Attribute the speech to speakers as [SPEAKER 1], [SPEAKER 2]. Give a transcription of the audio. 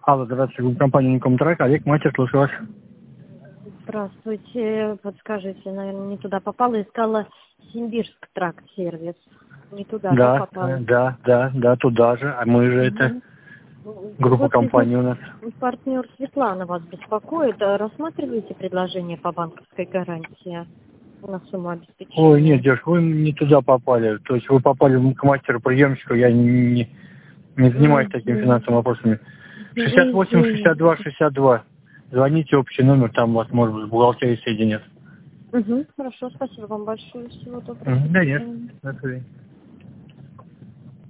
[SPEAKER 1] Алло, здравствуйте, компания Unicom Track, Олег Мастер, слушаю вас.
[SPEAKER 2] Здравствуйте. Подскажите, наверное, не туда попала. Искала Симбирск тракт-сервис. Не туда, да, попала?
[SPEAKER 1] Да, туда же. А мы же это группа компаний у нас.
[SPEAKER 2] Партнер Светлана вас беспокоит. Рассматриваете предложение по банковской гарантии на сумму обеспечения?
[SPEAKER 1] Ой, нет, девушка, вы не туда попали. То есть вы попали к мастеру-приемщику, я не занимаюсь такими финансовыми вопросами. 68-62-62. Звоните, общий номер, там вас, может быть, с бухгалтерией соединят.
[SPEAKER 2] Хорошо, спасибо вам большое. Всего доброго.
[SPEAKER 1] Да нет, до свидания.